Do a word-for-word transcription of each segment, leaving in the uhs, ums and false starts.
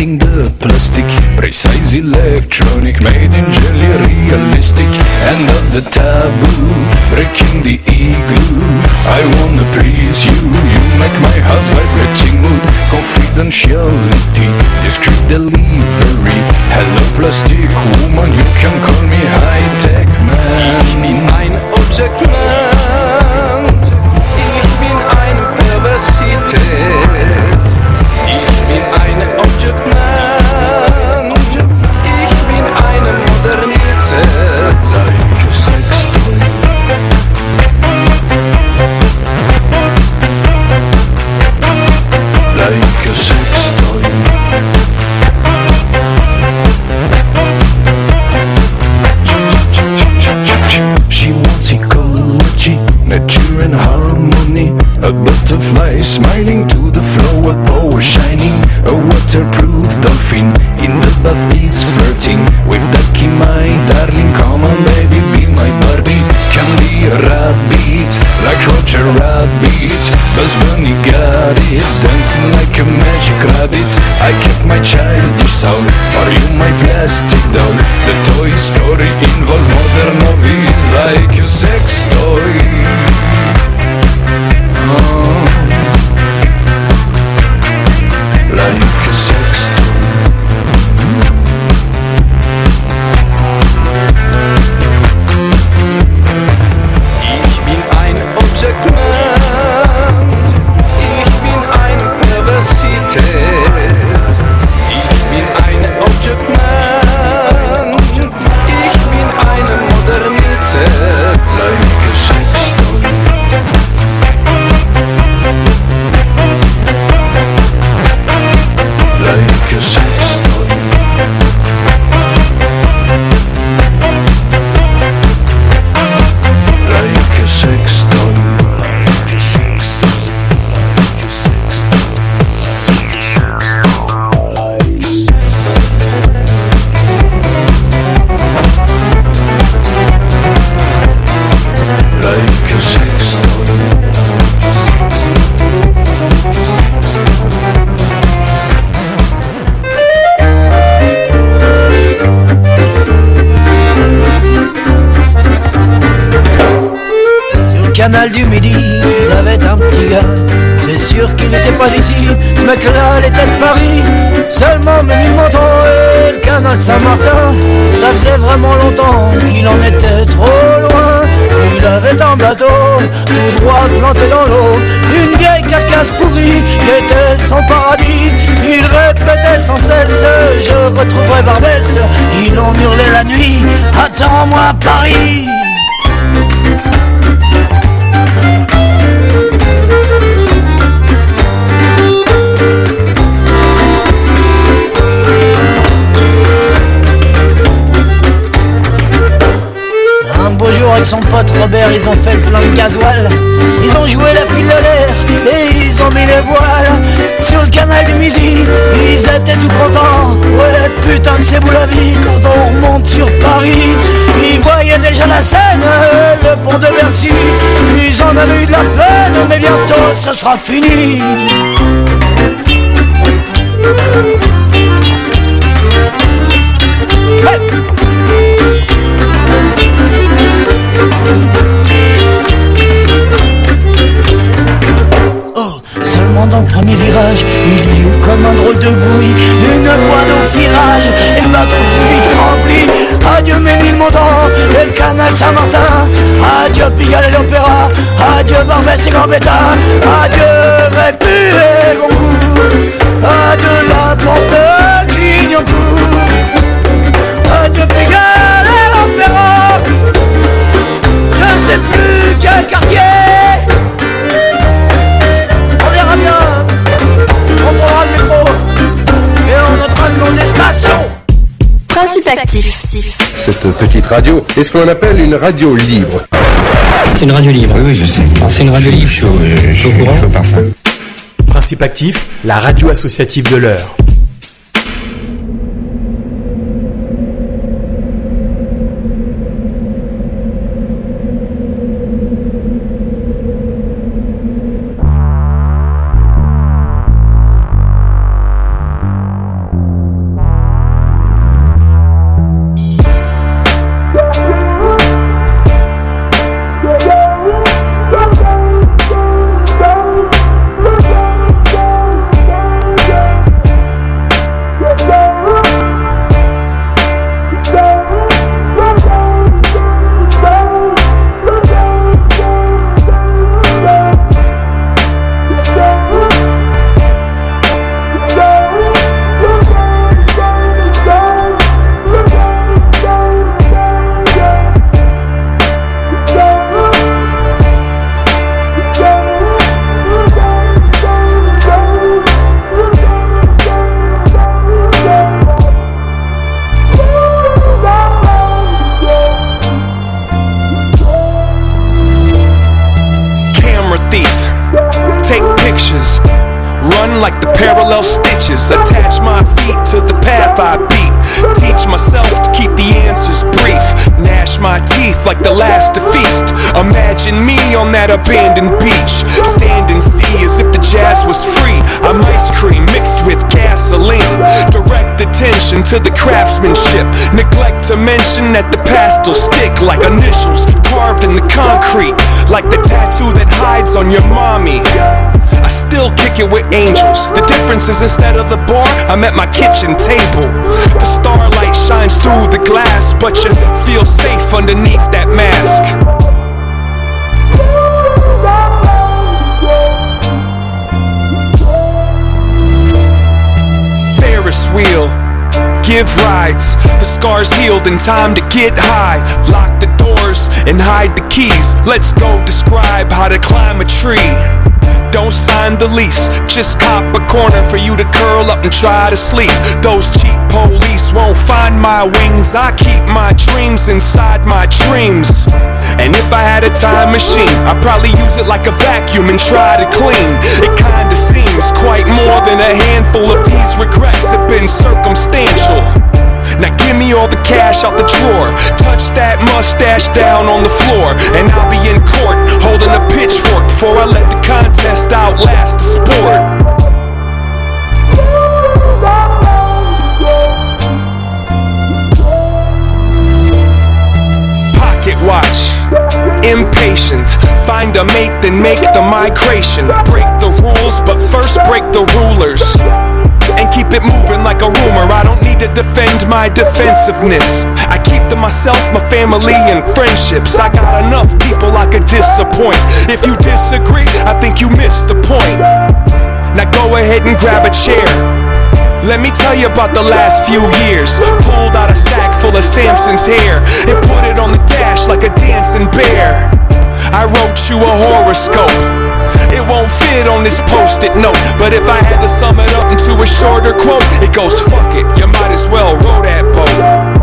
in the plastic, precise electronic, made in jelly, realistic. End of the taboo, breaking the igloo. I wanna please you, you make my heart vibrating mood. Confidentiality, discreet delivery. Hello plastic woman, you can call me high-tech man. Ich bin ein Object Man, ich bin eine Perversität. Ich bin eine Object Man, ich bin eine Modernität. Like a sex toy, like a sex toy. She wants ecology, nature and harmony. A butterfly smiling to the flower, power shining. A waterproof dolphin in the bath is flirting with Ducky, my darling. Come on baby, be my Barbie. Candy rabbit, like Roger Rabbit. Buzz Bunny got it, dancing like a magic rabbit. I kept my childish soul, for you my plastic doll. The Toy Story involves modern movies, like a sex toy. Oh, like a sex toy. Ich bin ein Object Man, ich bin eine Perversität. Ich bin ein Object Man, ich bin eine Modernität. Like a sex toy. Like a sex toy. Like a sex toy. Like a sex Like a sex toy. Sur le canal du Midi, il y avait un petit gars. C'est sûr qu'il n'était pas d'ici, ce mec-là, il était de Paris. Seulement Ménilmontant et le canal Saint-Martin, ça faisait vraiment longtemps qu'il en était trop loin. Il avait un bateau, tout droit planté dans l'eau, une vieille carcasse pourrie qui était son paradis. Il répétait sans cesse, je retrouverai Barbès. Ils ont hurlé la nuit, attends-moi Paris. Un beau jour avec son pote Robert, ils ont fait plein de gasoil. Ils ont joué la file de l'air et ils ont mis les voiles sur le canal du Midi. Ils étaient tout contents, ouais putain que c'est beau la vie. Quand on remonte sur Paris, ils voyaient déjà la Seine, le pont de Bercy. Ils en avaient eu de la peine, mais bientôt ce sera fini. Hey! Oh, seulement dans le premier virage, il y eut comme un drôle de bruit, une voie d'enfilage, et le bateau fut vite rempli. Adieu Ménilmontant et le canal Saint-Martin, adieu Pigalle et l'Opéra, adieu Barbès et Gambetta, adieu Répu et Goncourt, adieu la porte de Clignancourt, adieu Pigalle et l'Opéra. Je sais plus quel quartier. On verra bien. On prendra le métro et on notera le nom des stations. Principe actif. Cette petite radio est ce qu'on appelle une radio libre. C'est une radio libre. Oui, oui, je sais. C'est une radio libre. Chaud, je suis au courant. Parfum. Principe actif, la radio associative de l'heure. branches, attach my feet to the path I beat. Teach myself to keep the answers brief. Gnash my teeth like the last to feast. Imagine me on that abandoned beach. Sand and sea as if the jazz was free. I'm ice cream mixed with gasoline. Direct attention to the craftsmanship. Neglect to mention that the past will stick like initials carved in the concrete. Like the tattoo that hides on your mommy. I still kick it with angels. The difference is instead of the bar, I'm at my kitchen table. The starlight shines through the glass, but you feel safe underneath that mask. Ferris wheel, give rides. The scars healed in time to get high. Lock the doors and hide the keys. Let's go describe how to climb a tree. Don't sign the lease, just cop a corner for you to curl up and try to sleep. Those cheap police won't find my wings. I keep my dreams inside my dreams. And if I had a time machine, I'd probably use it like a vacuum and try to clean. It kinda seems quite more than a handful of these regrets have been circumstantial. Now give me all the cash out the drawer. Touch that mustache down on the floor, and I'll be in court holding a pitchfork before I let the contest outlast the sport. Pocket watch, impatient. Find a mate, then make the migration. Break the rules, but first break the rulers. And keep it moving like a rumor. I don't need to defend my defensiveness. I keep to myself, my family, and friendships. I got enough people I could disappoint. If you disagree, I think you missed the point. Now go ahead and grab a chair. Let me tell you about the last few years. Pulled out a sack full of Samson's hair and put it on the dash like a dancing bear. I wrote you a horoscope. It won't fit on this post-it note, but if I had to sum it up into a shorter quote, it goes, fuck it, you might as well row that boat.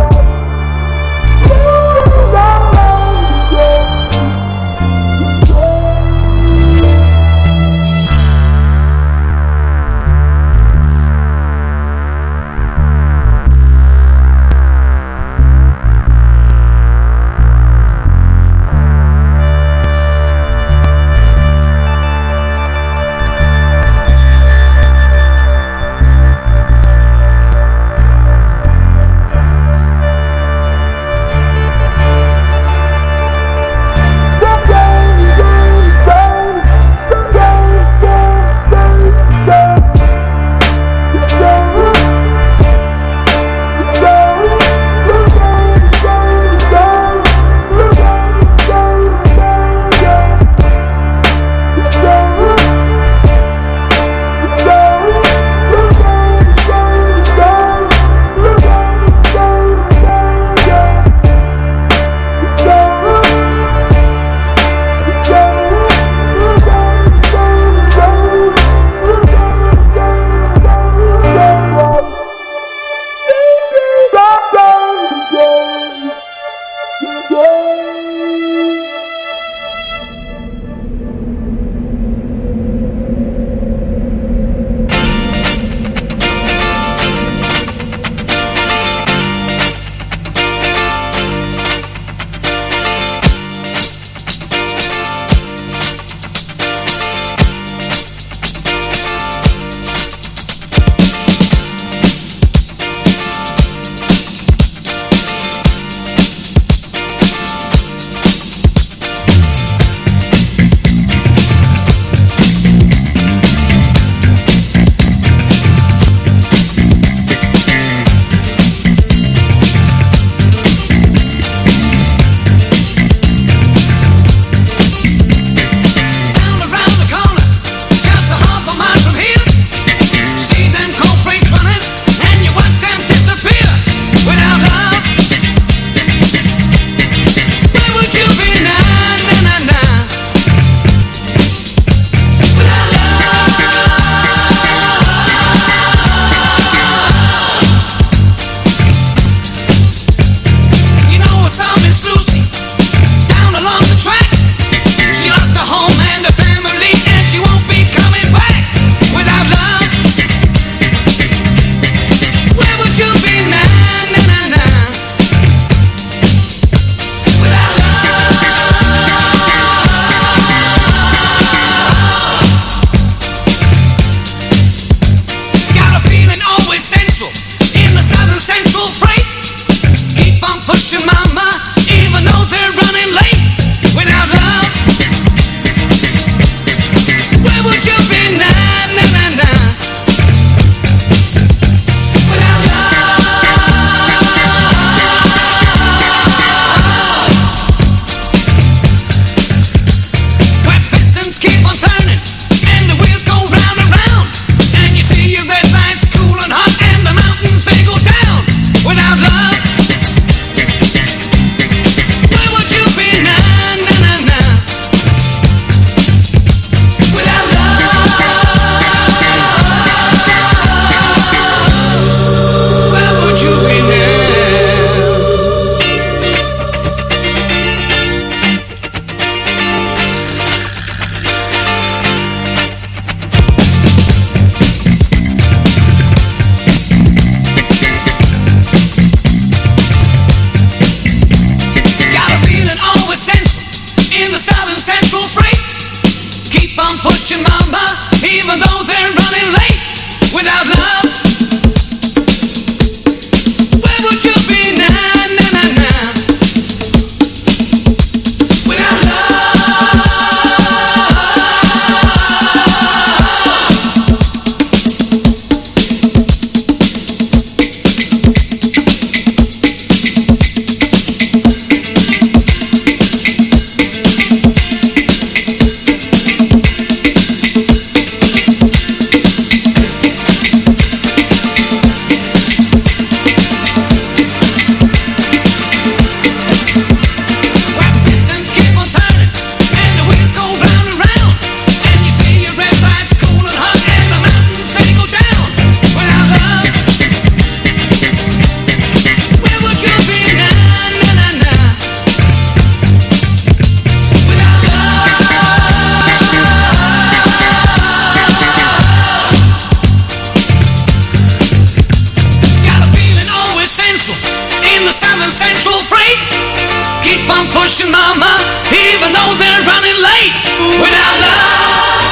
ocean, mama, even though they're running late. Without love,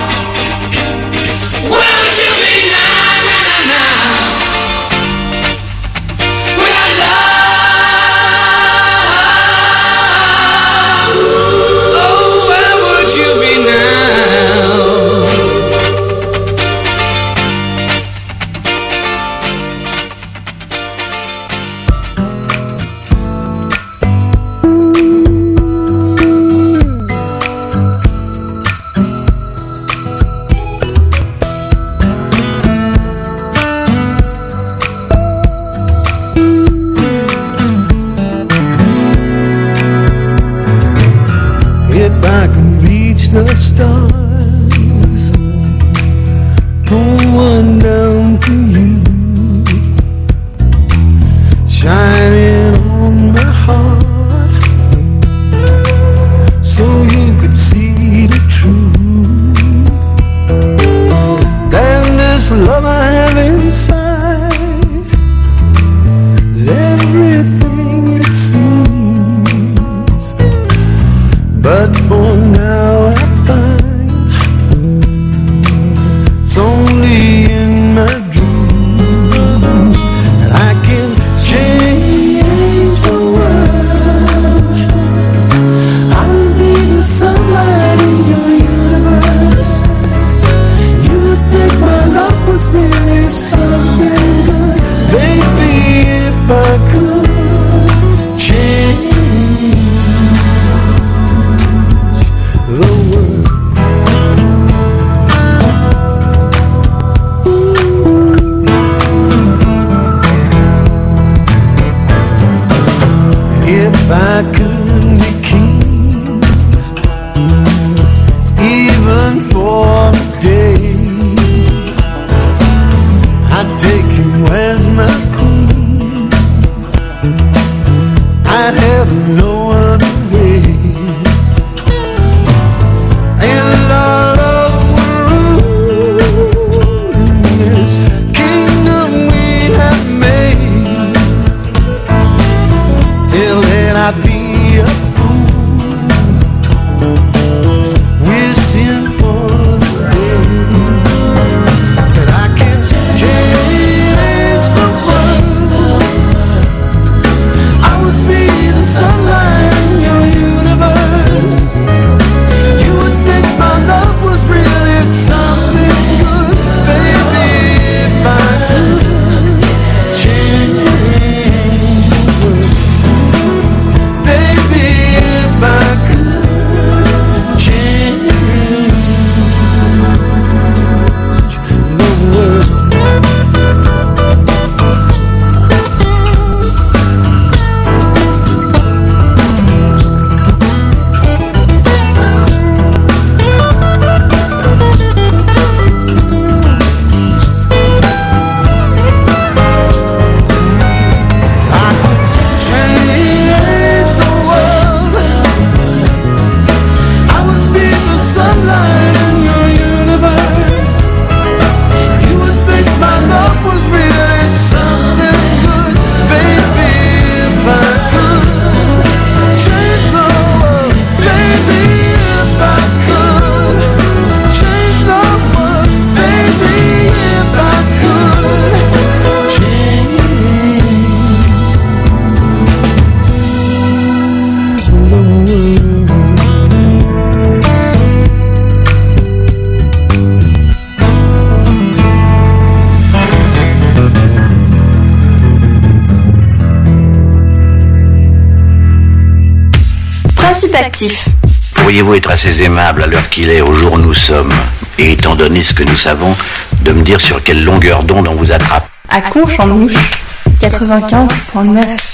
where would you be now, now, now? Without love, oh, where would you be now? The stars, pull one down for you, shining on my heart, so you could see the truth. Damn, this love I have inside is everything it seems, but for now I find it's only in my dreams that I can change the world. I will be the sunlight in your universe. You would think my love was really something good, baby, if I could change the world. If I could be king, even for a day, I'd take you as my queen. I'd have no other way. And our love will rule in this kingdom we have made. Till then I'd be a fool, wishing for the day that I can change the world. I would be the sunlight in your universe. You would think my love was really something good, baby, if I could change the world. Baby, if I could change the world. Principe actif. Pourriez-vous être assez aimable à l'heure qu'il est, au jour où nous sommes, et étant donné ce que nous savons, de me dire sur quelle longueur d'onde on vous attrape? À Conches en Ouche, quatre-vingt-quinze virgule neuf.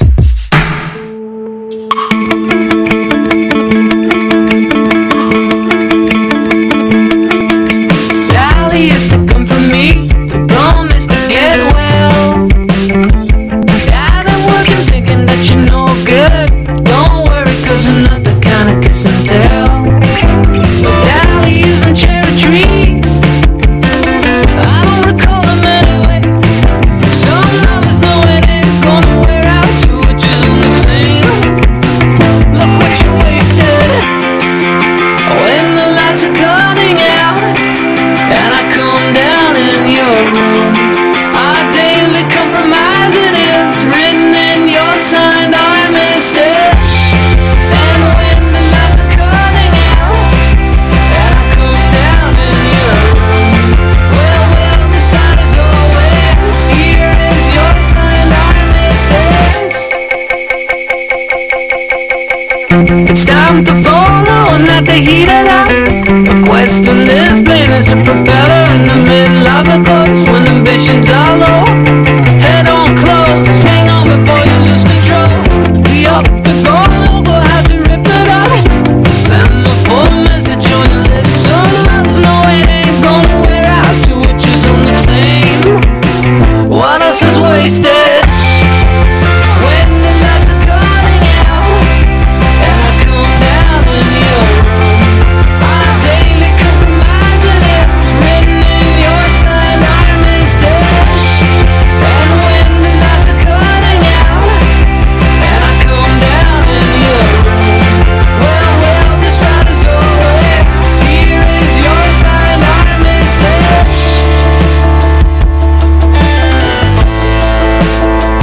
Sally used to come for me, to promise to get well. Got her working thinking that you're no good. Don't worry, cause I'm not the kind of kiss and tell. Sally using cherry trees, I don't recall them anyway. Some lovers know it ain't gonna wear out too a propeller in the middle of the coast when ambitions are low. Head on close, hang on before you lose control. The up the phone logo has to rip it off. Send a full message on your lips. Some love, no, it ain't gonna wear out to what you're only saying. What else is wasted? When the lights are cutting out and I come down in your room, our daily compromising it, written in your signed Iron Man stash. And when the lights are cutting out and I come down in your room, well, well, the shot is always here is your signed Iron Man stash.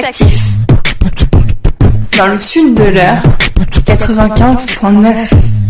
Actif. Dans le sud de l'heure, quatre-vingt-quinze point neuf.